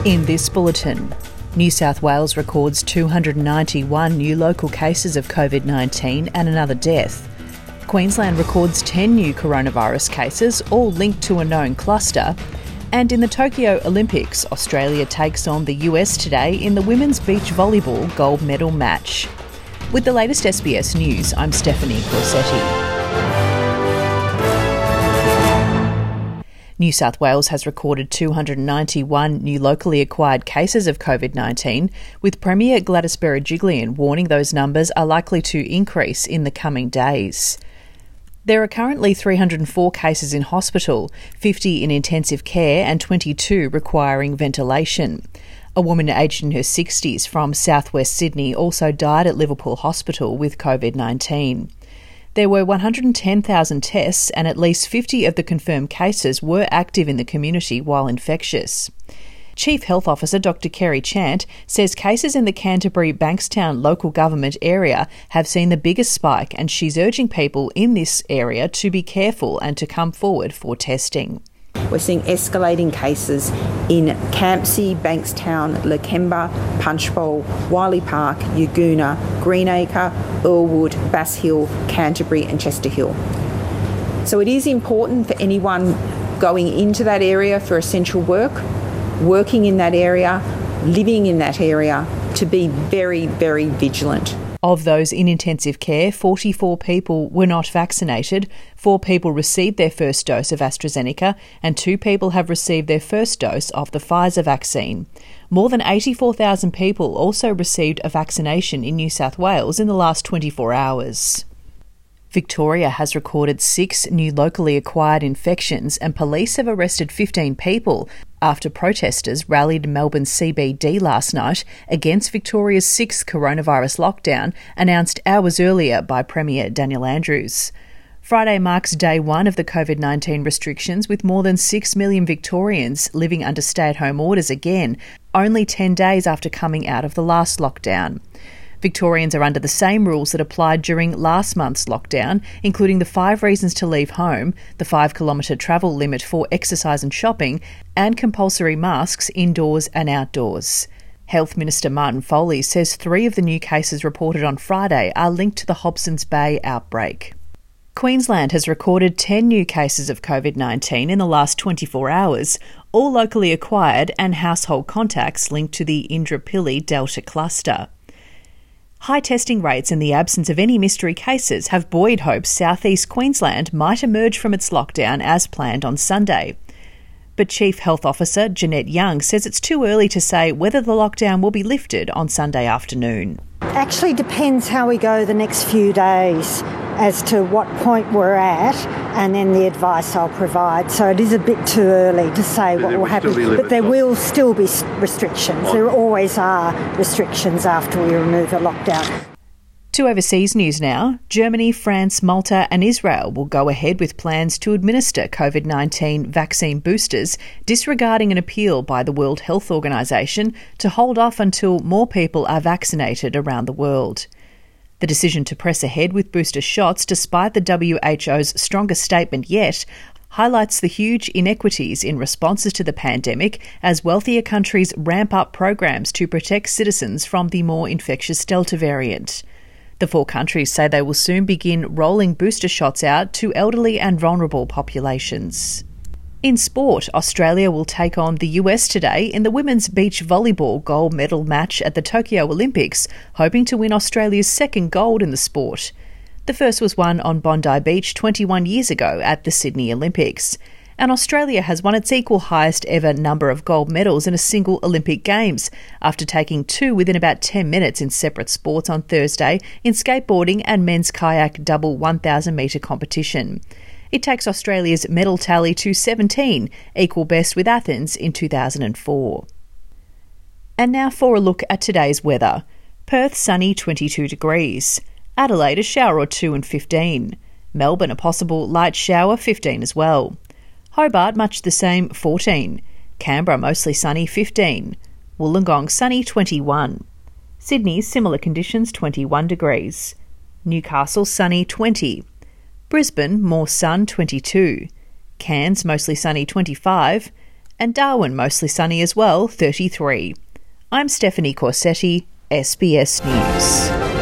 In this bulletin, New South Wales records 291 new local cases of COVID-19 and another death. Queensland records 10 new coronavirus cases, all linked to a known cluster. And in the Tokyo Olympics, Australia takes on the US today in the women's beach volleyball gold medal match. With the latest SBS News, I'm Stephanie Corsetti. New South Wales has recorded 291 new locally acquired cases of COVID-19, with Premier Gladys Berejiklian warning those numbers are likely to increase in the coming days. There are currently 304 cases in hospital, 50 in intensive care and 22 requiring ventilation. A woman aged in her 60s from southwest Sydney also died at Liverpool Hospital with COVID-19. There were 110,000 tests and at least 50 of the confirmed cases were active in the community while infectious. Chief Health Officer Dr Kerry Chant says cases in the Canterbury-Bankstown local government area have seen the biggest spike, and she's urging people in this area to be careful and to come forward for testing. We're seeing escalating cases in Campsie, Bankstown, Lakemba, Punchbowl, Wiley Park, Yagoona, Greenacre, Earlwood, Bass Hill, Canterbury and Chester Hill. So it is important for anyone going into that area for essential work, working in that area, living in that area, to be very, very vigilant. Of those in intensive care, 44 people were not vaccinated, 4 people received their first dose of AstraZeneca and 2 people have received their first dose of the Pfizer vaccine. More than 84,000 people also received a vaccination in New South Wales in the last 24 hours. Victoria has recorded 6 new locally acquired infections and police have arrested 15 people after protesters rallied Melbourne CBD last night against Victoria's 6th coronavirus lockdown, announced hours earlier by Premier Daniel Andrews. Friday marks day 1 of the COVID-19 restrictions, with more than 6 million Victorians living under stay-at-home orders again, only 10 days after coming out of the last lockdown. Victorians are under the same rules that applied during last month's lockdown, including the 5 reasons to leave home, the 5-kilometre travel limit for exercise and shopping, and compulsory masks indoors and outdoors. Health Minister Martin Foley says 3 of the new cases reported on Friday are linked to the Hobsons Bay outbreak. Queensland has recorded 10 new cases of COVID-19 in the last 24 hours, all locally acquired and household contacts linked to the Indooroopilly Delta cluster. High testing rates and the absence of any mystery cases have buoyed hopes southeast Queensland might emerge from its lockdown as planned on Sunday. But Chief Health Officer Jeanette Young says it's too early to say whether the lockdown will be lifted on Sunday afternoon. Actually depends how we go the next few days as to what point we're at and then the advice I'll provide. So it is a bit too early to say what will happen, but there will still be restrictions. There always are restrictions after we remove a lockdown. To overseas news now, Germany, France, Malta and Israel will go ahead with plans to administer COVID-19 vaccine boosters, disregarding an appeal by the World Health Organization to hold off until more people are vaccinated around the world. The decision to press ahead with booster shots, despite the WHO's strongest statement yet, highlights the huge inequities in responses to the pandemic as wealthier countries ramp up programs to protect citizens from the more infectious Delta variant. The 4 countries say they will soon begin rolling booster shots out to elderly and vulnerable populations. In sport, Australia will take on the US today in the women's beach volleyball gold medal match at the Tokyo Olympics, hoping to win Australia's 2nd gold in the sport. The first was won on Bondi Beach 21 years ago at the Sydney Olympics. And Australia has won its equal highest ever number of gold medals in a single Olympic Games, after taking 2 within about 10 minutes in separate sports on Thursday in skateboarding and men's kayak double 1,000 metre competition. It takes Australia's medal tally to 17, equal best with Athens in 2004. And now for a look at today's weather. Perth sunny 22 degrees. Adelaide a shower or 2 and 15. Melbourne a possible light shower 15 as well. Hobart much the same 14. Canberra mostly sunny 15. Wollongong sunny 21. Sydney similar conditions 21 degrees. Newcastle sunny 20. Brisbane more sun 22. Cairns mostly sunny 25. And Darwin mostly sunny as well, 33. I'm Stephanie Corsetti, SBS News.